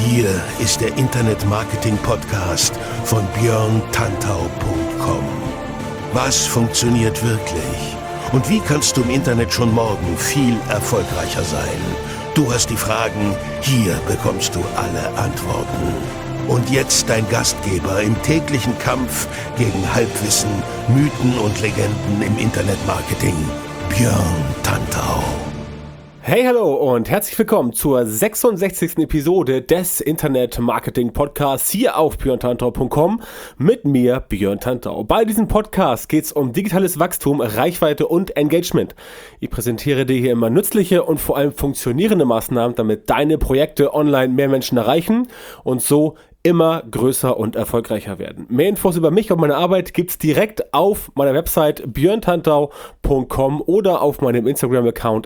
Hier ist der Internet-Marketing-Podcast von björntantau.com. Was funktioniert wirklich? Und wie kannst du im Internet schon morgen viel erfolgreicher sein? Du hast die Fragen, hier bekommst du alle Antworten. Und jetzt dein Gastgeber im täglichen Kampf gegen Halbwissen, Mythen und Legenden im Internet-Marketing, Björn Tantau. Hey, hallo und herzlich willkommen zur 66. Episode des Internet-Marketing-Podcasts hier auf björntantau.com mit mir, Björn Tantau. Bei diesem Podcast geht es um digitales Wachstum, Reichweite und Engagement. Ich präsentiere dir hier immer nützliche und vor allem funktionierende Maßnahmen, damit deine Projekte online mehr Menschen erreichen und so immer größer und erfolgreicher werden. Mehr Infos über mich und meine Arbeit gibt's direkt auf meiner Website björntantau.com oder auf meinem Instagram-Account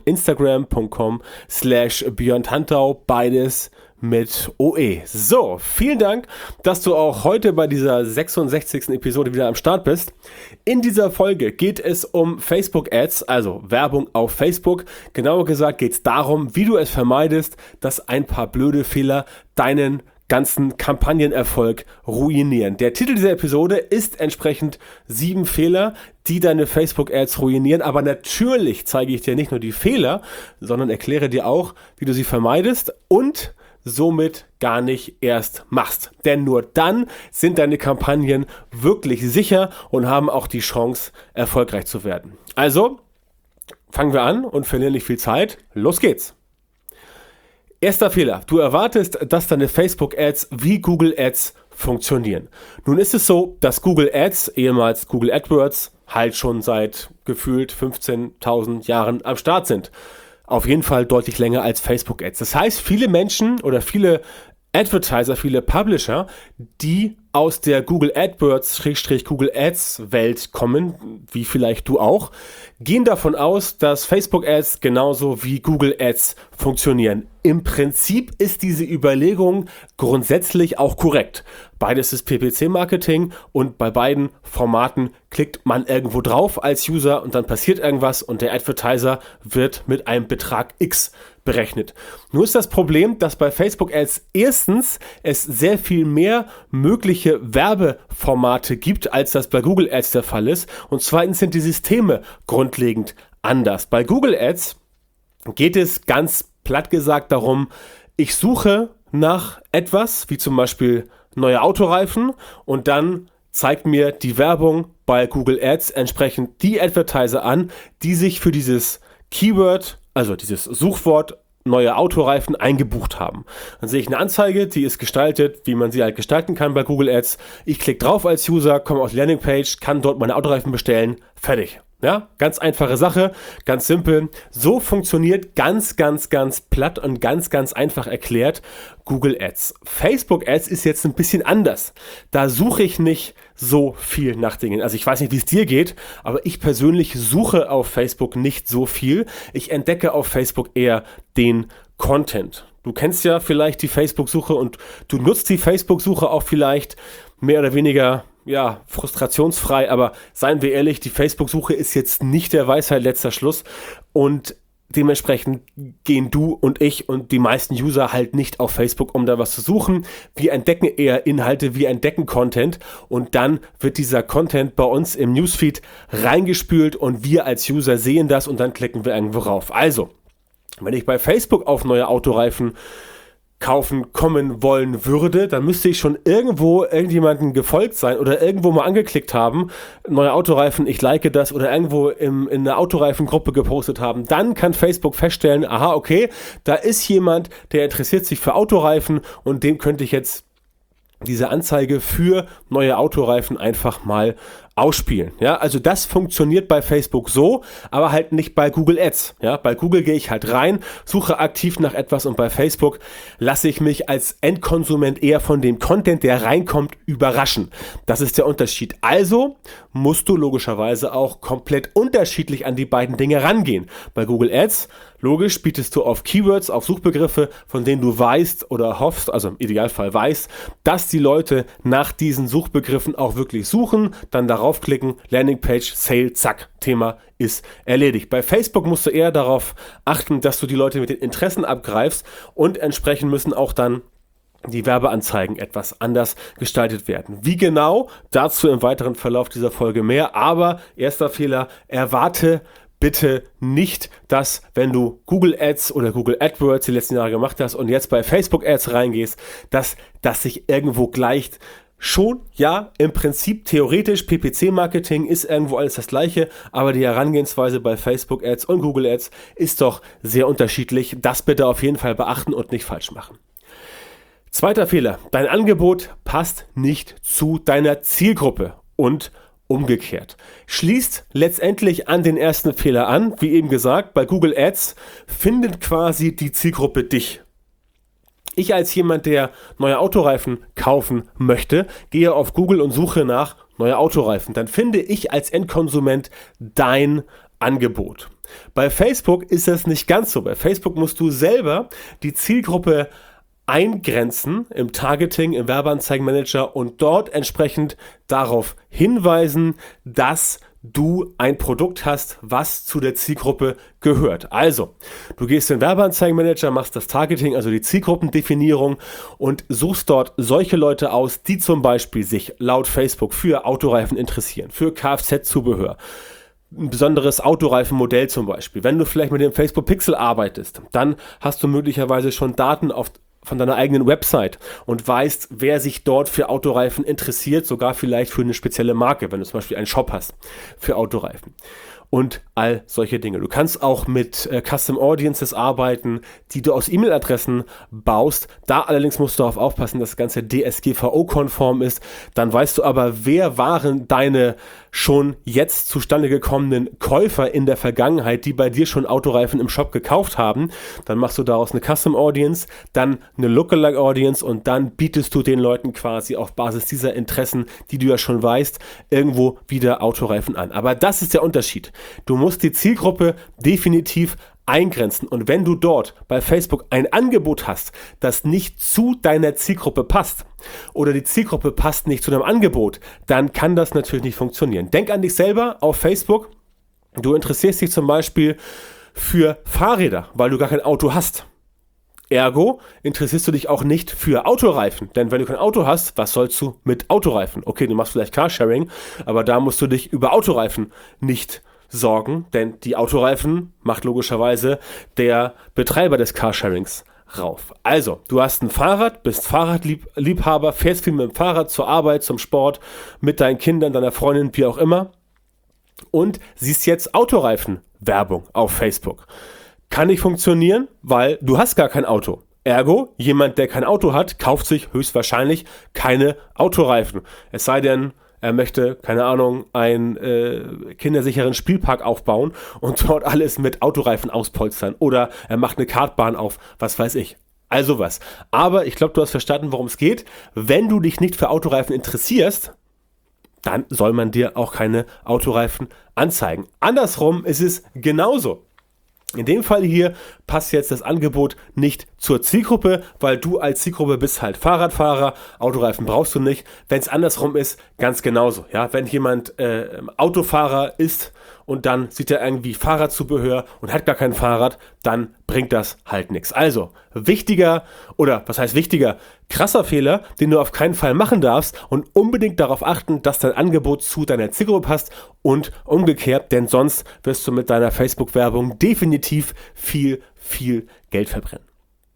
instagram.com/björntantau, beides mit OE. So, vielen Dank, dass du auch heute bei dieser 66. Episode wieder am Start bist. In dieser Folge geht es um Facebook-Ads, also Werbung auf Facebook. Genauer gesagt geht es darum, wie du es vermeidest, dass ein paar blöde Fehler deinen ganzen Kampagnenerfolg ruinieren. Der Titel dieser Episode ist entsprechend 7 Fehler, die deine Facebook-Ads ruinieren. Aber natürlich zeige ich dir nicht nur die Fehler, sondern erkläre dir auch, wie du sie vermeidest und somit gar nicht erst machst. Denn nur dann sind deine Kampagnen wirklich sicher und haben auch die Chance, erfolgreich zu werden. Also, fangen wir an und verlieren nicht viel Zeit. Los geht's! Erster Fehler. Du erwartest, dass deine Facebook-Ads wie Google Ads funktionieren. Nun ist es so, dass Google Ads, ehemals Google AdWords, halt schon seit gefühlt 15.000 Jahren am Start sind. Auf jeden Fall deutlich länger als Facebook-Ads. Das heißt, viele Menschen oder viele Advertiser, viele Publisher, die aus der Google AdWords/Google Ads Welt kommen, wie vielleicht du auch, gehen davon aus, dass Facebook Ads genauso wie Google Ads funktionieren. Im Prinzip ist diese Überlegung grundsätzlich auch korrekt. Beides ist PPC-Marketing und bei beiden Formaten klickt man irgendwo drauf als User und dann passiert irgendwas und der Advertiser wird mit einem Betrag X berechnet. Nur ist das Problem, dass bei Facebook Ads erstens es sehr viel mehr mögliche Werbeformate gibt, als das bei Google Ads der Fall ist, und zweitens sind die Systeme grundlegend anders. Bei Google Ads geht es ganz platt gesagt darum, ich suche nach etwas, wie zum Beispiel neue Autoreifen, und dann zeigt mir die Werbung bei Google Ads entsprechend die Advertiser an, die sich für dieses Keyword, also dieses Suchwort neue Autoreifen eingebucht haben. Dann sehe ich eine Anzeige, die ist gestaltet, wie man sie halt gestalten kann bei Google Ads. Ich klicke drauf als User, komme auf die Landingpage, kann dort meine Autoreifen bestellen, fertig. Ja, ganz einfache Sache, ganz simpel. So funktioniert ganz platt und ganz einfach erklärt Google Ads. Facebook Ads ist jetzt ein bisschen anders. Da suche ich nicht so viel nach Dingen. Also ich weiß nicht, wie es dir geht, aber ich persönlich suche auf Facebook nicht so viel. Ich entdecke auf Facebook eher den Content. Du kennst ja vielleicht die Facebook-Suche und du nutzt die Facebook-Suche auch vielleicht mehr oder weniger frustrationsfrei, aber seien wir ehrlich, die Facebook-Suche ist jetzt nicht der Weisheit letzter Schluss und dementsprechend gehen du und ich und die meisten User halt nicht auf Facebook, um da was zu suchen. Wir entdecken eher Inhalte, wir entdecken Content und dann wird dieser Content bei uns im Newsfeed reingespült und wir als User sehen das und dann klicken wir irgendwo rauf. Also, wenn ich bei Facebook auf neue Autoreifen kaufen kommen wollen würde, dann müsste ich schon irgendjemanden gefolgt sein oder irgendwo mal angeklickt haben, neue Autoreifen, ich like das, oder irgendwo in einer Autoreifengruppe gepostet haben. Dann kann Facebook feststellen, aha, okay, da ist jemand, der interessiert sich für Autoreifen und dem könnte ich jetzt diese Anzeige für neue Autoreifen einfach mal ausspielen. Ja, also das funktioniert bei Facebook so, aber halt nicht bei Google Ads. Ja, bei Google gehe ich halt rein, suche aktiv nach etwas und bei Facebook lasse ich mich als Endkonsument eher von dem Content, der reinkommt, überraschen. Das ist der Unterschied. Also musst du logischerweise auch komplett unterschiedlich an die beiden Dinge rangehen. Bei Google Ads, logisch, bietest du auf Keywords, auf Suchbegriffe, von denen du weißt oder hoffst, also im Idealfall weißt, dass die Leute nach diesen Suchbegriffen auch wirklich suchen, dann darauf klicken, Landingpage, Sale, zack, Thema ist erledigt. Bei Facebook musst du eher darauf achten, dass du die Leute mit den Interessen abgreifst und entsprechend müssen auch dann die Werbeanzeigen etwas anders gestaltet werden. Wie genau? Dazu im weiteren Verlauf dieser Folge mehr. Aber erster Fehler, erwarte bitte nicht, dass, wenn du Google Ads oder Google AdWords die letzten Jahre gemacht hast und jetzt bei Facebook Ads reingehst, dass das sich irgendwo gleicht. Schon, ja, im Prinzip theoretisch, PPC-Marketing ist irgendwo alles das Gleiche, aber die Herangehensweise bei Facebook Ads und Google Ads ist doch sehr unterschiedlich. Das bitte auf jeden Fall beachten und nicht falsch machen. Zweiter Fehler, dein Angebot passt nicht zu deiner Zielgruppe und umgekehrt. Schließt letztendlich an den ersten Fehler an, wie eben gesagt, bei Google Ads findet quasi die Zielgruppe dich. Ich als jemand, der neue Autoreifen kaufen möchte, gehe auf Google und suche nach neue Autoreifen. Dann finde ich als Endkonsument dein Angebot. Bei Facebook ist das nicht ganz so. Bei Facebook musst du selber die Zielgruppe eingrenzen im Targeting, im Werbeanzeigenmanager und dort entsprechend darauf hinweisen, dass du ein Produkt hast, was zu der Zielgruppe gehört. Also, du gehst in den Werbeanzeigenmanager, machst das Targeting, also die Zielgruppendefinierung und suchst dort solche Leute aus, die zum Beispiel sich laut Facebook für Autoreifen interessieren, für Kfz-Zubehör, ein besonderes Autoreifenmodell zum Beispiel. Wenn du vielleicht mit dem Facebook Pixel arbeitest, dann hast du möglicherweise schon Daten von deiner eigenen Website und weißt, wer sich dort für Autoreifen interessiert, sogar vielleicht für eine spezielle Marke, wenn du zum Beispiel einen Shop hast für Autoreifen und all solche Dinge. Du kannst auch mit Custom Audiences arbeiten, die du aus E-Mail-Adressen baust. Da allerdings musst du darauf aufpassen, dass das Ganze DSGVO-konform ist. Dann weißt du aber, wer waren deine schon jetzt zustande gekommenen Käufer in der Vergangenheit, die bei dir schon Autoreifen im Shop gekauft haben. Dann machst du daraus eine Custom Audience, dann eine Lookalike Audience und dann bietest du den Leuten quasi auf Basis dieser Interessen, die du ja schon weißt, irgendwo wieder Autoreifen an. Aber das ist der Unterschied. Du musst die Zielgruppe definitiv eingrenzen. Und wenn du dort bei Facebook ein Angebot hast, das nicht zu deiner Zielgruppe passt oder die Zielgruppe passt nicht zu deinem Angebot, dann kann das natürlich nicht funktionieren. Denk an dich selber auf Facebook. Du interessierst dich zum Beispiel für Fahrräder, weil du gar kein Auto hast. Ergo interessierst du dich auch nicht für Autoreifen, denn wenn du kein Auto hast, was sollst du mit Autoreifen? Okay, du machst vielleicht Carsharing, aber da musst du dich über Autoreifen nicht sorgen, denn die Autoreifen macht logischerweise der Betreiber des Carsharings rauf. Also, du hast ein Fahrrad, bist Fahrradliebhaber, fährst viel mit dem Fahrrad zur Arbeit, zum Sport, mit deinen Kindern, deiner Freundin, wie auch immer und siehst jetzt Autoreifenwerbung auf Facebook. Kann nicht funktionieren, weil du hast gar kein Auto. Ergo, jemand, der kein Auto hat, kauft sich höchstwahrscheinlich keine Autoreifen. Es sei denn, er möchte, keine Ahnung, einen kindersicheren Spielpark aufbauen und dort alles mit Autoreifen auspolstern. Oder er macht eine Kartbahn auf, was weiß ich. Also was. Aber ich glaube, du hast verstanden, worum es geht. Wenn du dich nicht für Autoreifen interessierst, dann soll man dir auch keine Autoreifen anzeigen. Andersrum ist es genauso. In dem Fall hier passt jetzt das Angebot nicht zur Zielgruppe, weil du als Zielgruppe bist halt Fahrradfahrer, Autoreifen brauchst du nicht. Wenn es andersrum ist, ganz genauso. Ja, wenn jemand Autofahrer ist und dann sieht er irgendwie Fahrradzubehör und hat gar kein Fahrrad, dann bringt das halt nichts. Also wichtiger, oder was heißt wichtiger, krasser Fehler, den du auf keinen Fall machen darfst und unbedingt darauf achten, dass dein Angebot zu deiner Zielgruppe passt und umgekehrt, denn sonst wirst du mit deiner Facebook-Werbung definitiv viel Geld verbrennen.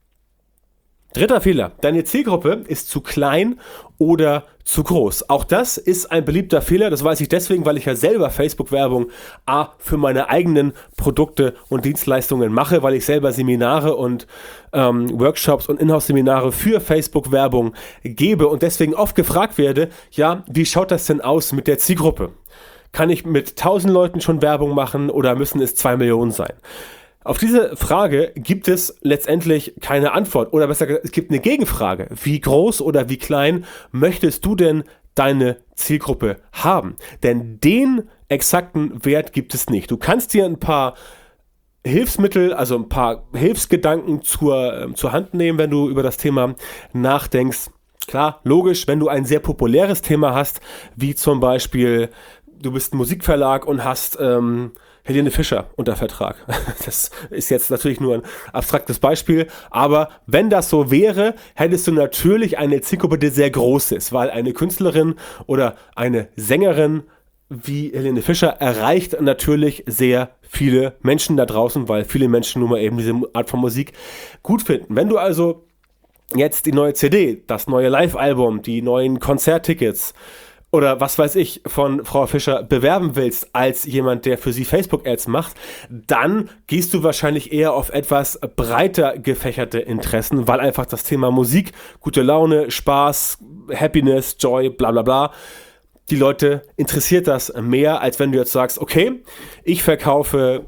Dritter Fehler, deine Zielgruppe ist zu klein oder zu groß. Auch das ist ein beliebter Fehler, das weiß ich deswegen, weil ich ja selber Facebook-Werbung für meine eigenen Produkte und Dienstleistungen mache, weil ich selber Seminare und Workshops und Inhouse-Seminare für Facebook-Werbung gebe und deswegen oft gefragt werde, ja, wie schaut das denn aus mit der Zielgruppe? Kann ich mit 1000 Leuten schon Werbung machen oder müssen es 2 Millionen sein? Auf diese Frage gibt es letztendlich keine Antwort oder besser gesagt, es gibt eine Gegenfrage. Wie groß oder wie klein möchtest du denn deine Zielgruppe haben? Denn den exakten Wert gibt es nicht. Du kannst dir ein paar Hilfsmittel, also ein paar Hilfsgedanken zur Hand nehmen, wenn du über das Thema nachdenkst. Klar, logisch, wenn du ein sehr populäres Thema hast, wie zum Beispiel, du bist ein Musikverlag und hast Helene Fischer unter Vertrag. Das ist jetzt natürlich nur ein abstraktes Beispiel, aber wenn das so wäre, hättest du natürlich eine Zielgruppe, die sehr groß ist, weil eine Künstlerin oder eine Sängerin wie Helene Fischer erreicht natürlich sehr viele Menschen da draußen, weil viele Menschen nun mal eben diese Art von Musik gut finden. Wenn du also jetzt die neue CD, das neue Live-Album, die neuen Konzerttickets oder was weiß ich von Frau Fischer bewerben willst als jemand, der für sie Facebook-Ads macht, dann gehst du wahrscheinlich eher auf etwas breiter gefächerte Interessen, weil einfach das Thema Musik, gute Laune, Spaß, Happiness, Joy, bla bla bla, die Leute interessiert das mehr, als wenn du jetzt sagst, okay, ich verkaufe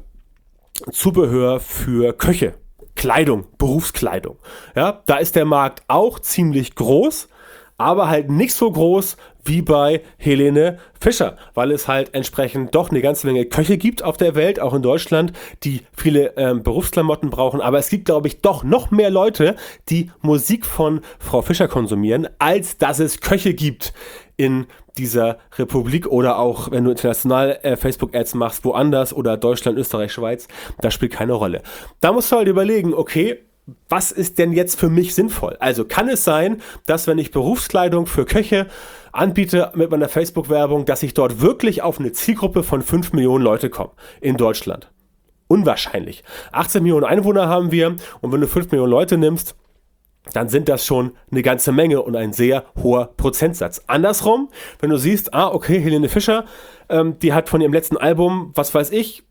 Zubehör für Köche, Kleidung, Berufskleidung. Ja, da ist der Markt auch ziemlich groß, aber halt nicht so groß wie bei Helene Fischer, weil es halt entsprechend doch eine ganze Menge Köche gibt auf der Welt, auch in Deutschland, die viele Berufsklamotten brauchen. Aber es gibt, glaube ich, doch noch mehr Leute, die Musik von Frau Fischer konsumieren, als dass es Köche gibt in dieser Republik oder auch, wenn du international Facebook-Ads machst, woanders oder Deutschland, Österreich, Schweiz, das spielt keine Rolle. Da musst du halt überlegen, okay, was ist denn jetzt für mich sinnvoll? Also kann es sein, dass wenn ich Berufskleidung für Köche anbiete mit meiner Facebook-Werbung, dass ich dort wirklich auf eine Zielgruppe von 5 Millionen Leute komme in Deutschland? Unwahrscheinlich. 18 Millionen Einwohner haben wir und wenn du 5 Millionen Leute nimmst, dann sind das schon eine ganze Menge und ein sehr hoher Prozentsatz. Andersrum, wenn du siehst, okay, Helene Fischer, die hat von ihrem letzten Album, was weiß ich,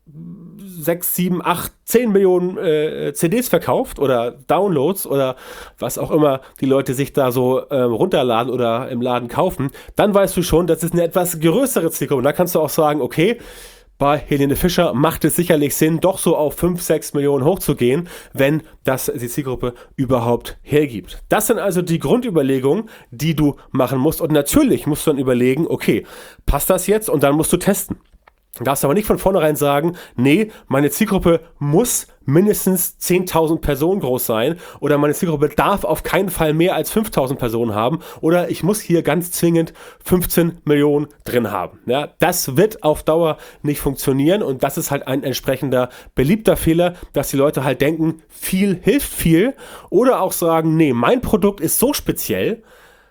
6, 7, 8, 10 Millionen CDs verkauft oder Downloads oder was auch immer die Leute sich da so runterladen oder im Laden kaufen, dann weißt du schon, das ist eine etwas größere Zielgruppe. Und da kannst du auch sagen, okay, bei Helene Fischer macht es sicherlich Sinn, doch so auf 5, 6 Millionen hochzugehen, wenn das die Zielgruppe überhaupt hergibt. Das sind also die Grundüberlegungen, die du machen musst. Und natürlich musst du dann überlegen, okay, passt das jetzt? Und dann musst du testen. Du darfst aber nicht von vornherein sagen, nee, meine Zielgruppe muss mindestens 10.000 Personen groß sein oder meine Zielgruppe darf auf keinen Fall mehr als 5.000 Personen haben oder ich muss hier ganz zwingend 15 Millionen drin haben. Ja, das wird auf Dauer nicht funktionieren und das ist halt ein entsprechender beliebter Fehler, dass die Leute halt denken, viel hilft viel oder auch sagen, nee, mein Produkt ist so speziell,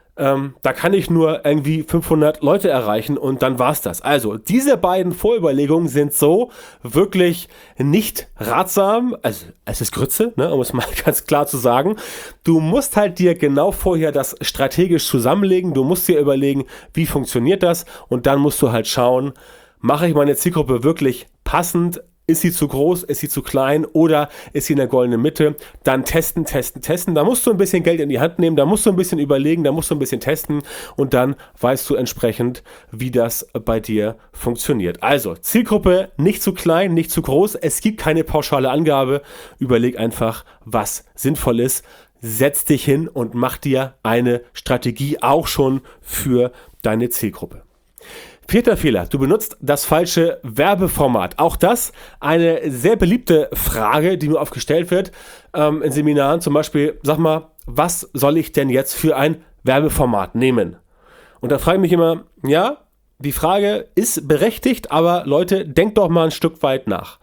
da kann ich nur irgendwie 500 Leute erreichen und dann war's das. Also, diese beiden Vorüberlegungen sind so wirklich nicht ratsam. Also, es ist Grütze, ne, um es mal ganz klar zu sagen. Du musst halt dir genau vorher das strategisch zusammenlegen. Du musst dir überlegen, wie funktioniert das und dann musst du halt schauen, mache ich meine Zielgruppe wirklich passend? Ist sie zu groß, ist sie zu klein oder ist sie in der goldenen Mitte? Dann testen. Da musst du ein bisschen Geld in die Hand nehmen, da musst du ein bisschen überlegen, da musst du ein bisschen testen und dann weißt du entsprechend, wie das bei dir funktioniert. Also, Zielgruppe nicht zu klein, nicht zu groß. Es gibt keine pauschale Angabe. Überleg einfach, was sinnvoll ist. Setz dich hin und mach dir eine Strategie auch schon für deine Zielgruppe. 4. Fehler, du benutzt das falsche Werbeformat. Auch das eine sehr beliebte Frage, die mir oft gestellt wird in Seminaren. Zum Beispiel, sag mal, was soll ich denn jetzt für ein Werbeformat nehmen? Und da frage ich mich immer, ja, die Frage ist berechtigt, aber Leute, denkt doch mal ein Stück weit nach.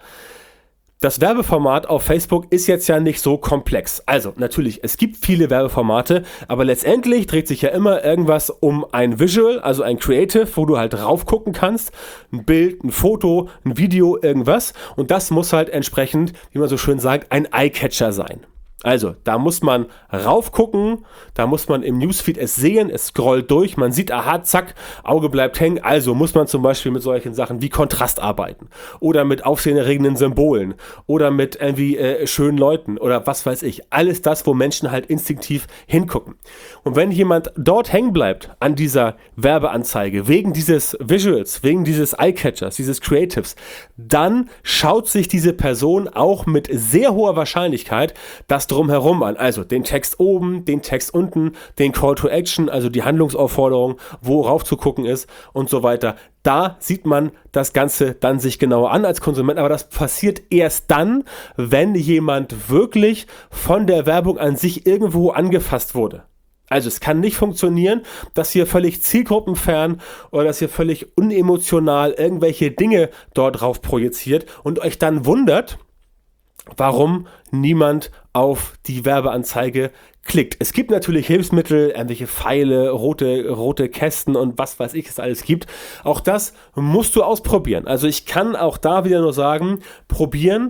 Das Werbeformat auf Facebook ist jetzt ja nicht so komplex. Also natürlich, es gibt viele Werbeformate, aber letztendlich dreht sich ja immer irgendwas um ein Visual, also ein Creative, wo du halt rauf gucken kannst. Ein Bild, ein Foto, ein Video, irgendwas. Und das muss halt entsprechend, wie man so schön sagt, ein Eyecatcher sein. Also, da muss man raufgucken, da muss man im Newsfeed es sehen, es scrollt durch, man sieht, aha, zack, Auge bleibt hängen, also muss man zum Beispiel mit solchen Sachen wie Kontrast arbeiten oder mit aufsehenerregenden Symbolen oder mit irgendwie schönen Leuten oder was weiß ich. Alles das, wo Menschen halt instinktiv hingucken. Und wenn jemand dort hängen bleibt an dieser Werbeanzeige, wegen dieses Visuals, wegen dieses Eyecatchers, dieses Creatives, dann schaut sich diese Person auch mit sehr hoher Wahrscheinlichkeit das drumherum an, also den Text oben, den Text unten, den Call to Action, also die Handlungsaufforderung, worauf zu gucken ist und so weiter. Da sieht man das Ganze dann sich genauer an als Konsument, aber das passiert erst dann, wenn jemand wirklich von der Werbung an sich irgendwo angefasst wurde. Also es kann nicht funktionieren, dass ihr völlig zielgruppenfern oder dass ihr völlig unemotional irgendwelche Dinge dort drauf projiziert und euch dann wundert, warum niemand auf die Werbeanzeige klickt. Es gibt natürlich Hilfsmittel, irgendwelche Pfeile, rote Kästen und was weiß ich, es alles gibt. Auch das musst du ausprobieren. Also ich kann auch da wieder nur sagen, probieren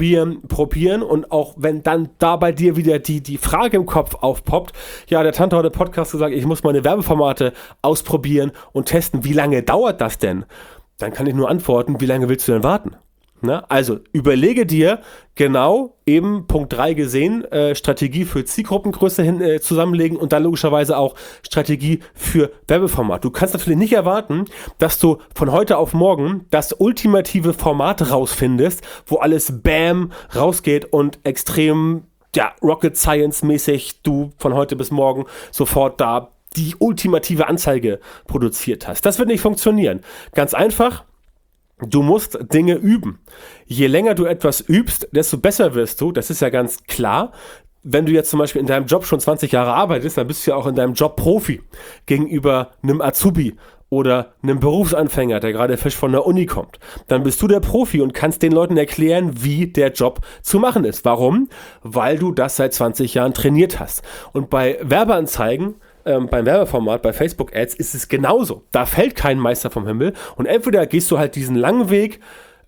und auch wenn dann da bei dir wieder die Frage im Kopf aufpoppt, ja, der Tante hat im Podcast gesagt, ich muss meine Werbeformate ausprobieren und testen, wie lange dauert das denn? Dann kann ich nur antworten, wie lange willst du denn warten? Na, also überlege dir genau, eben Punkt 3 gesehen, Strategie für Zielgruppengröße zusammenlegen und dann logischerweise auch Strategie für Werbeformat. Du kannst natürlich nicht erwarten, dass du von heute auf morgen das ultimative Format rausfindest, wo alles BAM rausgeht und extrem Rocket Science mäßig du von heute bis morgen sofort da die ultimative Anzeige produziert hast. Das wird nicht funktionieren. Ganz einfach. Du musst Dinge üben. Je länger du etwas übst, desto besser wirst du. Das ist ja ganz klar. Wenn du jetzt zum Beispiel in deinem Job schon 20 Jahre arbeitest, dann bist du ja auch in deinem Job Profi gegenüber einem Azubi oder einem Berufsanfänger, der gerade frisch von der Uni kommt. Dann bist du der Profi und kannst den Leuten erklären, wie der Job zu machen ist. Warum? Weil du das seit 20 Jahren trainiert hast. Und bei Werbeanzeigen, beim Werbeformat, bei Facebook Ads ist es genauso. Da fällt kein Meister vom Himmel und entweder gehst du halt diesen langen Weg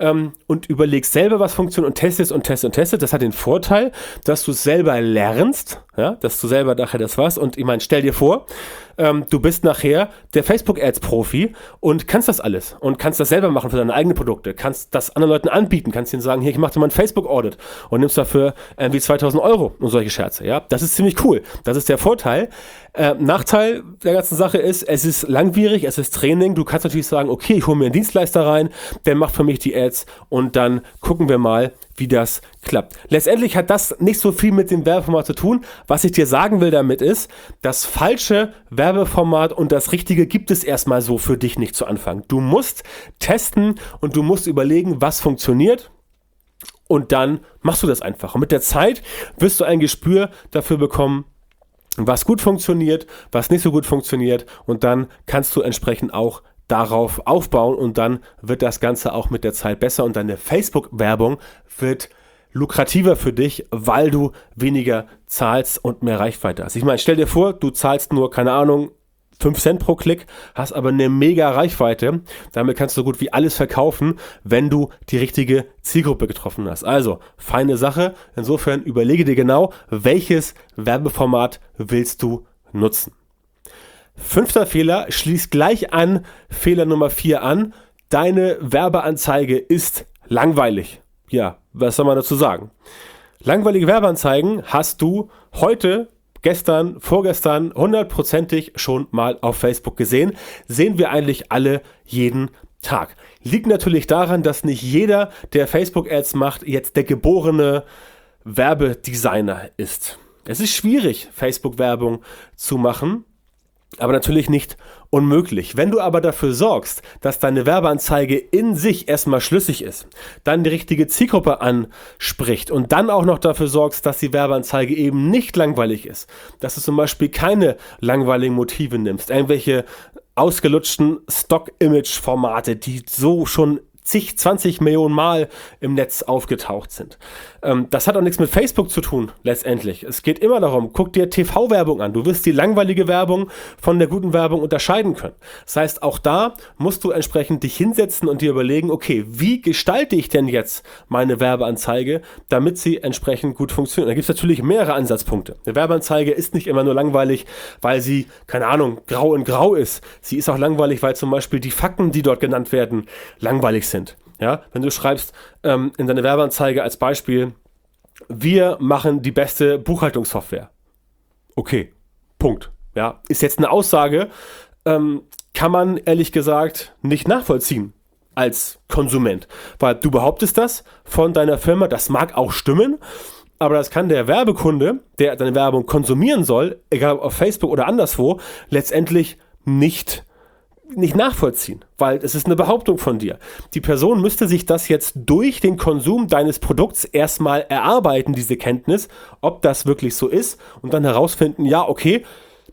und überlegst selber, was funktioniert und testest. Das hat den Vorteil, dass du es selber lernst, ja, dass du selber nachher das warst. Und ich meine, stell dir vor, du bist nachher der Facebook-Ads-Profi und kannst das alles und kannst das selber machen für deine eigenen Produkte, kannst das anderen Leuten anbieten, kannst ihnen sagen, hier, ich mache dir mal ein Facebook-Audit und nimmst dafür irgendwie 2.000 Euro und solche Scherze. Ja, das ist ziemlich cool. Das ist der Vorteil. Nachteil der ganzen Sache ist, es ist langwierig, es ist Training. Du kannst natürlich sagen, okay, ich hole mir einen Dienstleister rein, der macht für mich die Ads und dann gucken wir mal, wie das klappt. Letztendlich hat das nicht so viel mit dem Werbeformat zu tun. Was ich dir sagen will damit ist, das falsche Werbeformat und das richtige gibt es erstmal so für dich nicht zu Anfang. Du musst testen und du musst überlegen, was funktioniert und dann machst du das einfach. Und mit der Zeit wirst du ein Gespür dafür bekommen, was gut funktioniert, was nicht so gut funktioniert und dann kannst du entsprechend auch darauf aufbauen und dann wird das Ganze auch mit der Zeit besser und deine Facebook-Werbung wird lukrativer für dich, weil du weniger zahlst und mehr Reichweite hast. Ich meine, stell dir vor, du zahlst nur, keine Ahnung, 5 Cent pro Klick, hast aber eine mega Reichweite. Damit kannst du so gut wie alles verkaufen, wenn du die richtige Zielgruppe getroffen hast. Also, feine Sache. Insofern überlege dir genau, welches Werbeformat willst du nutzen. 5. Fehler, schließ gleich an Fehler Nummer 4 an. Deine Werbeanzeige ist langweilig. Ja, was soll man dazu sagen? Langweilige Werbeanzeigen hast du heute, gestern, vorgestern 100%ig schon mal auf Facebook gesehen. Sehen wir eigentlich alle jeden Tag. Liegt natürlich daran, dass nicht jeder, der Facebook-Ads macht, jetzt der geborene Werbedesigner ist. Es ist schwierig, Facebook-Werbung zu machen, aber natürlich nicht unmöglich. Wenn du aber dafür sorgst, dass deine Werbeanzeige in sich erstmal schlüssig ist, dann die richtige Zielgruppe anspricht und dann auch noch dafür sorgst, dass die Werbeanzeige eben nicht langweilig ist, dass du zum Beispiel keine langweiligen Motive nimmst, irgendwelche ausgelutschten Stock-Image-Formate, die so schon 20 Millionen Mal im Netz aufgetaucht sind. Das hat auch nichts mit Facebook zu tun, letztendlich. Es geht immer darum, guck dir TV-Werbung an. Du wirst die langweilige Werbung von der guten Werbung unterscheiden können. Das heißt, auch da musst du entsprechend dich hinsetzen und dir überlegen, okay, wie gestalte ich denn jetzt meine Werbeanzeige, damit sie entsprechend gut funktioniert. Da gibt es natürlich mehrere Ansatzpunkte. Eine Werbeanzeige ist nicht immer nur langweilig, weil sie, keine Ahnung, grau in grau ist. Sie ist auch langweilig, weil zum Beispiel die Fakten, die dort genannt werden, langweilig sind. Ja, wenn du schreibst in deine Werbeanzeige als Beispiel, wir machen die beste Buchhaltungssoftware. Okay, Punkt. Ja, ist jetzt eine Aussage, kann man ehrlich gesagt nicht nachvollziehen als Konsument, weil du behauptest das von deiner Firma, das mag auch stimmen, aber das kann der Werbekunde, der deine Werbung konsumieren soll, egal ob auf Facebook oder anderswo, letztendlich nicht nachvollziehen, weil es ist eine Behauptung von dir. Die Person müsste sich das jetzt durch den Konsum deines Produkts erstmal erarbeiten, diese Kenntnis, ob das wirklich so ist und dann herausfinden, ja, okay,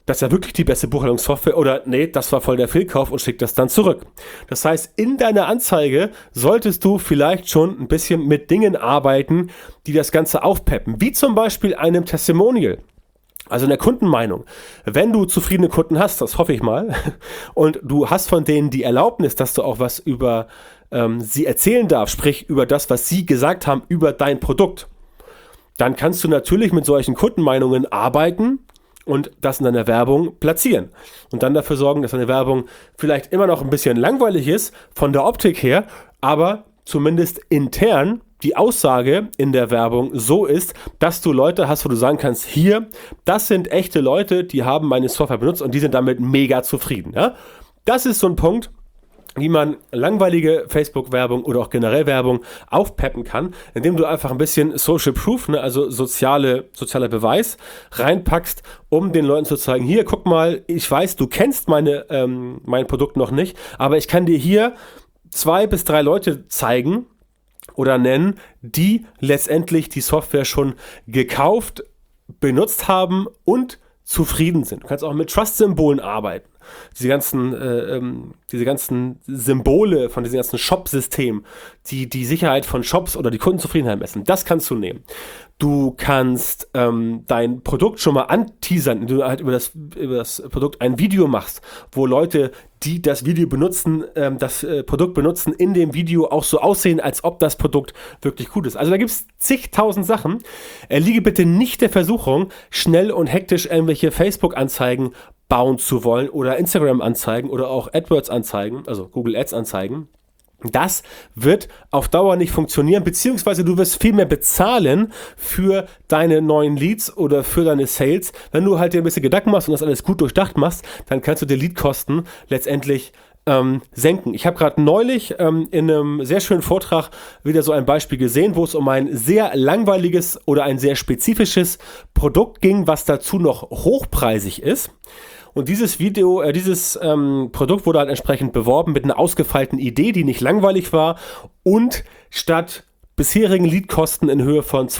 das ist ja wirklich die beste Buchhaltungssoftware oder nee, das war voll der Fehlkauf und schickt das dann zurück. Das heißt, in deiner Anzeige solltest du vielleicht schon ein bisschen mit Dingen arbeiten, die das Ganze aufpeppen, wie zum Beispiel einem Testimonial. Also in der Kundenmeinung. Wenn du zufriedene Kunden hast, das hoffe ich mal, und du hast von denen die Erlaubnis, dass du auch was über sie erzählen darfst, sprich über das, was sie gesagt haben über dein Produkt, dann kannst du natürlich mit solchen Kundenmeinungen arbeiten und das in deiner Werbung platzieren. Und dann dafür sorgen, dass deine Werbung vielleicht immer noch ein bisschen langweilig ist, von der Optik her, aber zumindest intern die Aussage in der Werbung so ist, dass du Leute hast, wo du sagen kannst, hier, das sind echte Leute, die haben meine Software benutzt und die sind damit mega zufrieden. Ja? Das ist so ein Punkt, wie man langweilige Facebook-Werbung oder auch generell Werbung aufpeppen kann, indem du einfach ein bisschen Social Proof, also sozialer Beweis, reinpackst, um den Leuten zu zeigen, hier, guck mal, ich weiß, du kennst mein Produkt noch nicht, aber ich kann dir hier 2 bis 3 Leute zeigen oder nennen, die letztendlich die Software schon gekauft, benutzt haben und zufrieden sind. Du kannst auch mit Trust-Symbolen arbeiten. Diese ganzen Symbole von diesem ganzen Shop-System, die Sicherheit von Shops oder die Kundenzufriedenheit messen, das kannst du nehmen. Du kannst dein Produkt schon mal anteasern, indem du halt über das Produkt ein Video machst, wo Leute, die das Video benutzen, das Produkt benutzen, in dem Video auch so aussehen, als ob das Produkt wirklich gut ist. Also da gibt es zigtausend Sachen. Erliege bitte nicht der Versuchung, schnell und hektisch irgendwelche Facebook-Anzeigen bauen zu wollen oder Instagram-Anzeigen oder auch AdWords-Anzeigen, also Google Ads-Anzeigen. Das wird auf Dauer nicht funktionieren, beziehungsweise du wirst viel mehr bezahlen für deine neuen Leads oder für deine Sales. Wenn du halt dir ein bisschen Gedanken machst und das alles gut durchdacht machst, dann kannst du die Leadkosten letztendlich senken. Ich habe gerade neulich in einem sehr schönen Vortrag wieder so ein Beispiel gesehen, wo es um ein sehr langweiliges oder ein sehr spezifisches Produkt ging, was dazu noch hochpreisig ist. Und dieses Produkt wurde halt entsprechend beworben mit einer ausgefeilten Idee, die nicht langweilig war und statt bisherigen Leadkosten in Höhe von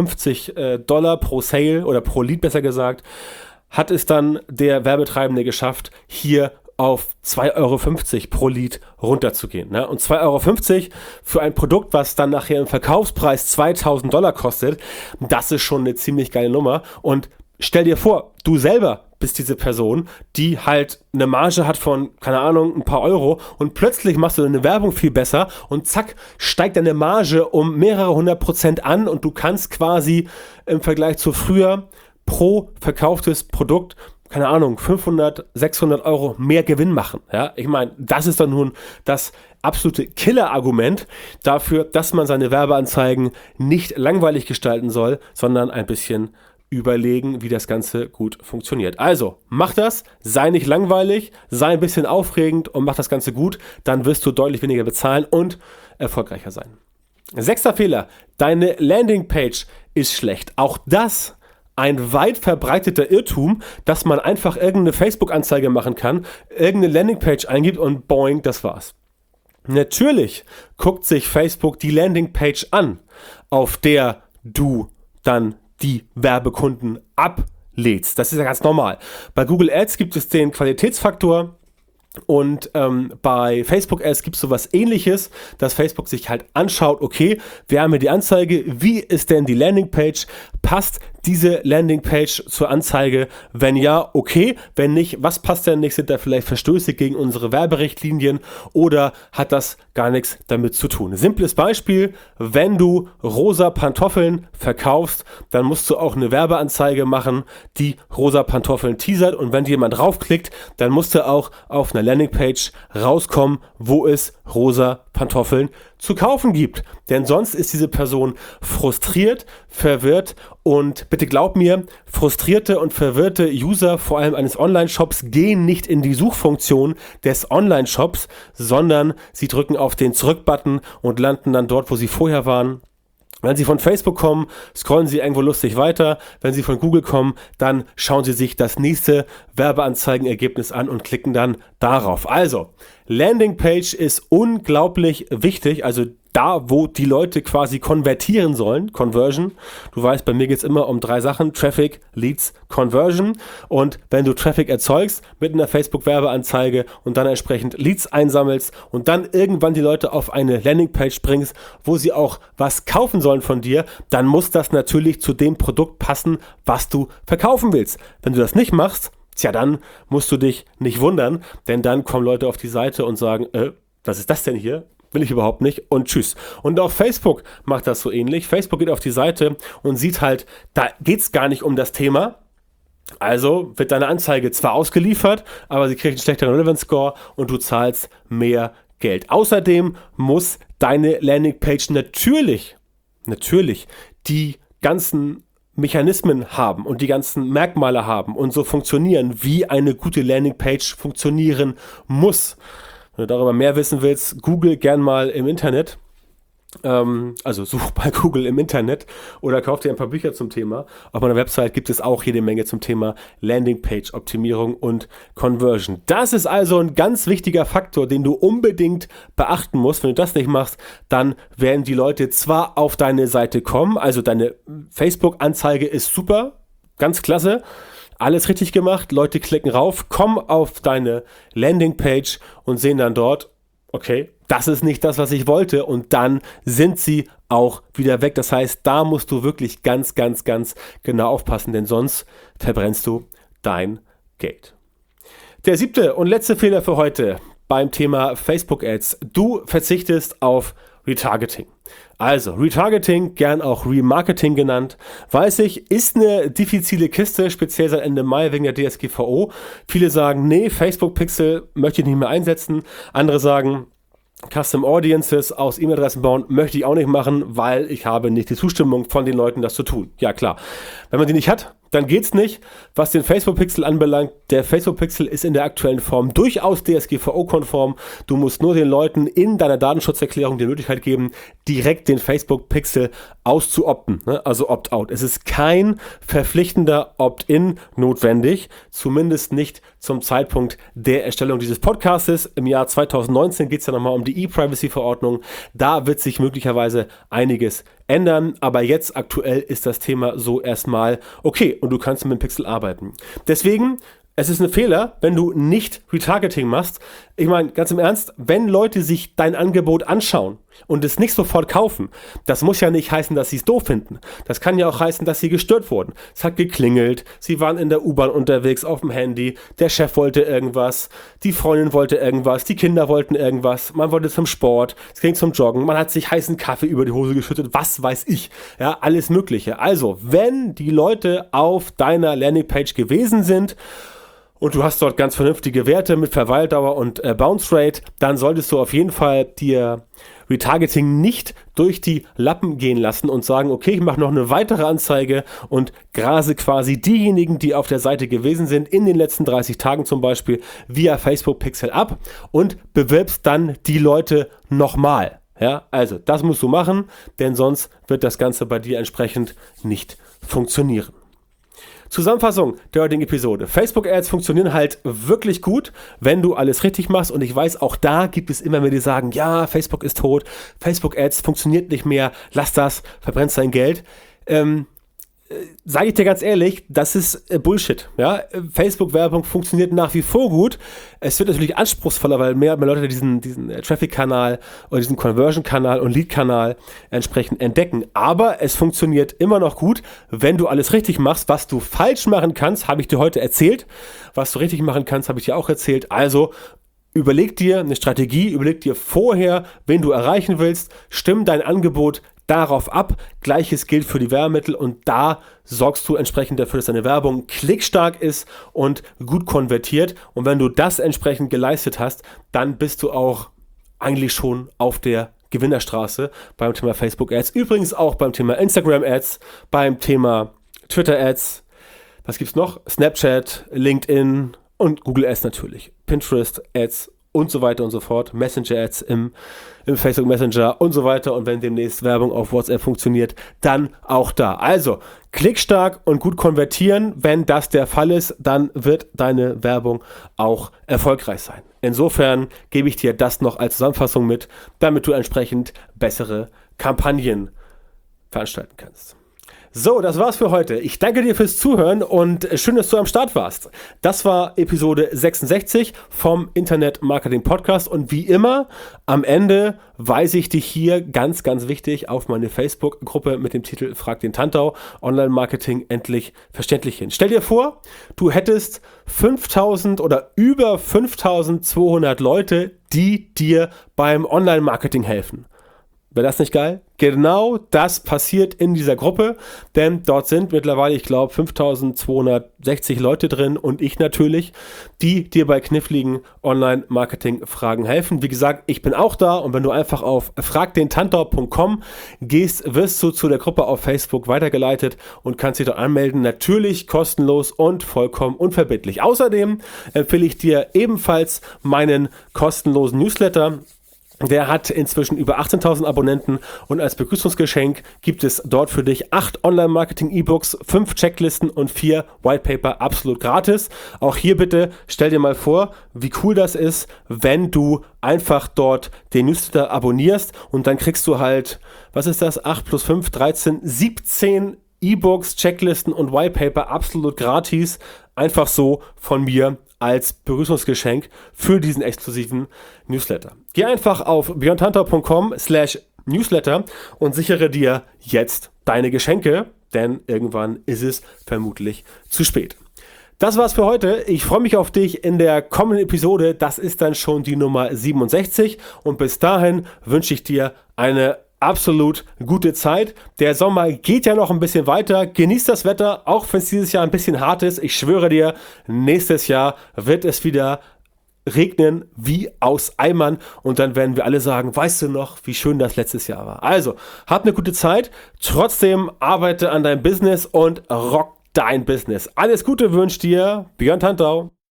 $250 pro Sale oder pro Lead besser gesagt, hat es dann der Werbetreibende geschafft, hier auf 2,50 Euro pro Lead runterzugehen. Ne? Und 2,50 Euro für ein Produkt, was dann nachher im Verkaufspreis $2.000 kostet, das ist schon eine ziemlich geile Nummer. Und stell dir vor, du selber bist diese Person, die halt eine Marge hat von, keine Ahnung, ein paar Euro und plötzlich machst du deine Werbung viel besser und zack, steigt deine Marge um mehrere 100% an und du kannst quasi im Vergleich zu früher pro verkauftes Produkt, keine Ahnung, 500, 600 Euro mehr Gewinn machen. Ja? Ich meine, das ist dann nun das absolute Killer-Argument dafür, dass man seine Werbeanzeigen nicht langweilig gestalten soll, sondern ein bisschen überlegen, wie das Ganze gut funktioniert. Also, mach das, sei nicht langweilig, sei ein bisschen aufregend und mach das Ganze gut, dann wirst du deutlich weniger bezahlen und erfolgreicher sein. 6. Fehler, deine Landingpage ist schlecht. Auch das ein weit verbreiteter Irrtum, dass man einfach irgendeine Facebook-Anzeige machen kann, irgendeine Landingpage eingibt und boing, das war's. Natürlich guckt sich Facebook die Landingpage an, auf der du dann die Werbekunden ablädst. Das ist ja ganz normal. Bei Google Ads gibt es den Qualitätsfaktor und bei Facebook Ads gibt es sowas Ähnliches, dass Facebook sich halt anschaut, okay, wir haben hier die Anzeige, wie ist denn die Landingpage? Passt diese Landingpage zur Anzeige? Wenn ja, okay. Wenn nicht, was passt denn nicht? Sind da vielleicht Verstöße gegen unsere Werberichtlinien oder hat das gar nichts damit zu tun? Simples Beispiel, wenn du rosa Pantoffeln verkaufst, dann musst du auch eine Werbeanzeige machen, die rosa Pantoffeln teasert und wenn jemand draufklickt, dann musst du auch auf einer Landingpage rauskommen, wo es rosa Pantoffeln zu kaufen gibt. Denn sonst ist diese Person frustriert, verwirrt und bitte glaub mir, frustrierte und verwirrte User, vor allem eines Online-Shops, gehen nicht in die Suchfunktion des Online-Shops, sondern sie drücken auf den Zurück-Button und landen dann dort, wo sie vorher waren. Wenn Sie von Facebook kommen, scrollen Sie irgendwo lustig weiter. Wenn Sie von Google kommen, dann schauen Sie sich das nächste Werbeanzeigenergebnis an und klicken dann darauf. Also, Landingpage ist unglaublich wichtig. Also da, wo die Leute quasi konvertieren sollen, Conversion. Du weißt, bei mir geht es immer um 3 Sachen, Traffic, Leads, Conversion. Und wenn du Traffic erzeugst mit einer Facebook-Werbeanzeige und dann entsprechend Leads einsammelst und dann irgendwann die Leute auf eine Landingpage bringst, wo sie auch was kaufen sollen von dir, dann muss das natürlich zu dem Produkt passen, was du verkaufen willst. Wenn du das nicht machst, dann musst du dich nicht wundern, denn dann kommen Leute auf die Seite und sagen, was ist das denn hier? Will ich überhaupt nicht und tschüss. Und auch Facebook macht das so ähnlich. Facebook geht auf die Seite und sieht halt, da geht es gar nicht um das Thema. Also wird deine Anzeige zwar ausgeliefert, aber sie kriegt einen schlechteren Relevance Score und du zahlst mehr Geld. Außerdem muss deine Landingpage natürlich die ganzen Mechanismen haben und die ganzen Merkmale haben und so funktionieren, wie eine gute Landingpage funktionieren muss. Wenn du darüber mehr wissen willst, google gern mal im Internet. Also such bei Google im Internet oder kauf dir ein paar Bücher zum Thema. Auf meiner Website gibt es auch jede Menge zum Thema Landingpage-Optimierung und Conversion. Das ist also ein ganz wichtiger Faktor, den du unbedingt beachten musst. Wenn du das nicht machst, dann werden die Leute zwar auf deine Seite kommen, also deine Facebook-Anzeige ist super, ganz klasse, alles richtig gemacht, Leute klicken rauf, kommen auf deine Landingpage und sehen dann dort, okay, das ist nicht das, was ich wollte und dann sind sie auch wieder weg. Das heißt, da musst du wirklich ganz, ganz, ganz genau aufpassen, denn sonst verbrennst du dein Geld. Der 7. und letzte Fehler für heute beim Thema Facebook Ads. Du verzichtest auf Retargeting. Also Retargeting, gern auch Remarketing genannt, weiß ich, ist eine diffizile Kiste, speziell seit Ende Mai wegen der DSGVO. Viele sagen, nee, Facebook Pixel möchte ich nicht mehr einsetzen. Andere sagen, Custom Audiences aus E-Mail-Adressen bauen möchte ich auch nicht machen, weil ich habe nicht die Zustimmung von den Leuten, das zu tun. Ja, klar. Wenn man die nicht hat, dann geht's nicht. Was den Facebook-Pixel anbelangt, der Facebook-Pixel ist in der aktuellen Form durchaus DSGVO-konform. Du musst nur den Leuten in deiner Datenschutzerklärung die Möglichkeit geben, direkt den Facebook-Pixel auszuopten, ne? Also Opt-out. Es ist kein verpflichtender Opt-in notwendig, zumindest nicht zum Zeitpunkt der Erstellung dieses Podcastes. Im Jahr 2019 geht es ja nochmal um die E-Privacy-Verordnung. Da wird sich möglicherweise einiges ändern, aber jetzt aktuell ist das Thema so erstmal okay und du kannst mit dem Pixel arbeiten. Deswegen, es ist ein Fehler, wenn du nicht Retargeting machst. Ich meine, ganz im Ernst, wenn Leute sich dein Angebot anschauen und es nicht sofort kaufen, das muss ja nicht heißen, dass sie es doof finden. Das kann ja auch heißen, dass sie gestört wurden. Es hat geklingelt, sie waren in der U-Bahn unterwegs auf dem Handy, der Chef wollte irgendwas, die Freundin wollte irgendwas, die Kinder wollten irgendwas, man wollte zum Sport, es ging zum Joggen, man hat sich heißen Kaffee über die Hose geschüttet, was weiß ich. Ja, alles Mögliche. Also, wenn die Leute auf deiner Landingpage gewesen sind, und du hast dort ganz vernünftige Werte mit Verweildauer und Bounce Rate, dann solltest du auf jeden Fall dir Retargeting nicht durch die Lappen gehen lassen und sagen, okay, ich mache noch eine weitere Anzeige und grase quasi diejenigen, die auf der Seite gewesen sind, in den letzten 30 Tagen zum Beispiel, via Facebook Pixel ab und bewirbst dann die Leute nochmal. Ja, also das musst du machen, denn sonst wird das Ganze bei dir entsprechend nicht funktionieren. Zusammenfassung der heutigen Episode. Facebook-Ads funktionieren halt wirklich gut, wenn du alles richtig machst. Und ich weiß, auch da gibt es immer mehr, die sagen, ja, Facebook ist tot, Facebook-Ads funktioniert nicht mehr, lass das, verbrennst dein Geld. Sage ich dir ganz ehrlich, das ist Bullshit. Ja? Facebook-Werbung funktioniert nach wie vor gut. Es wird natürlich anspruchsvoller, weil mehr Leute diesen Traffic-Kanal oder diesen Conversion-Kanal und Lead-Kanal entsprechend entdecken. Aber es funktioniert immer noch gut, wenn du alles richtig machst. Was du falsch machen kannst, habe ich dir heute erzählt. Was du richtig machen kannst, habe ich dir auch erzählt. Also überleg dir eine Strategie, überleg dir vorher, wen du erreichen willst, stimm dein Angebot darauf ab. Gleiches gilt für die Werbemittel und da sorgst du entsprechend dafür, dass deine Werbung klickstark ist und gut konvertiert. Und wenn du das entsprechend geleistet hast, dann bist du auch eigentlich schon auf der Gewinnerstraße beim Thema Facebook Ads. Übrigens auch beim Thema Instagram Ads, beim Thema Twitter Ads. Was gibt's noch? Snapchat, LinkedIn und Google Ads natürlich. Pinterest Ads und so weiter und so fort. Messenger-Ads im Facebook Messenger und so weiter. Und wenn demnächst Werbung auf WhatsApp funktioniert, dann auch da. Also klickstark und gut konvertieren. Wenn das der Fall ist, dann wird deine Werbung auch erfolgreich sein. Insofern gebe ich dir das noch als Zusammenfassung mit, damit du entsprechend bessere Kampagnen veranstalten kannst. So, das war's für heute. Ich danke dir fürs Zuhören und schön, dass du am Start warst. Das war Episode 66 vom Internet Marketing Podcast und wie immer, am Ende weise ich dich hier ganz, ganz wichtig auf meine Facebook-Gruppe mit dem Titel Frag den Tantau, Online-Marketing endlich verständlich hin. Stell dir vor, du hättest 5000 oder über 5200 Leute, die dir beim Online-Marketing helfen. Wäre das nicht geil? Genau das passiert in dieser Gruppe, denn dort sind mittlerweile, ich glaube, 5260 Leute drin und ich natürlich, die dir bei kniffligen Online-Marketing-Fragen helfen. Wie gesagt, ich bin auch da und wenn du einfach auf fragdentantau.com gehst, wirst du zu der Gruppe auf Facebook weitergeleitet und kannst dich dort anmelden. Natürlich kostenlos und vollkommen unverbindlich. Außerdem empfehle ich dir ebenfalls meinen kostenlosen Newsletter. Der hat inzwischen über 18.000 Abonnenten und als Begrüßungsgeschenk gibt es dort für dich 8 Online-Marketing-E-Books, 5 Checklisten und 4 Whitepaper absolut gratis. Auch hier bitte stell dir mal vor, wie cool das ist, wenn du einfach dort den Newsletter abonnierst und dann kriegst du halt, was ist das, 8 plus 5, 13, 17 E-Books, Checklisten und Whitepaper absolut gratis, einfach so von mir als Begrüßungsgeschenk für diesen exklusiven Newsletter. Geh einfach auf björntantau.com/Newsletter und sichere dir jetzt deine Geschenke, denn irgendwann ist es vermutlich zu spät. Das war's für heute. Ich freue mich auf dich in der kommenden Episode. Das ist dann schon die Nummer 67 und bis dahin wünsche ich dir eine absolut gute Zeit. Der Sommer geht ja noch ein bisschen weiter. Genieß das Wetter, auch wenn es dieses Jahr ein bisschen hart ist. Ich schwöre dir, nächstes Jahr wird es wieder regnen wie aus Eimern und dann werden wir alle sagen, weißt du noch, wie schön das letztes Jahr war. Also, hab eine gute Zeit. Trotzdem arbeite an deinem Business und rock dein Business. Alles Gute wünscht dir Björn Tantau.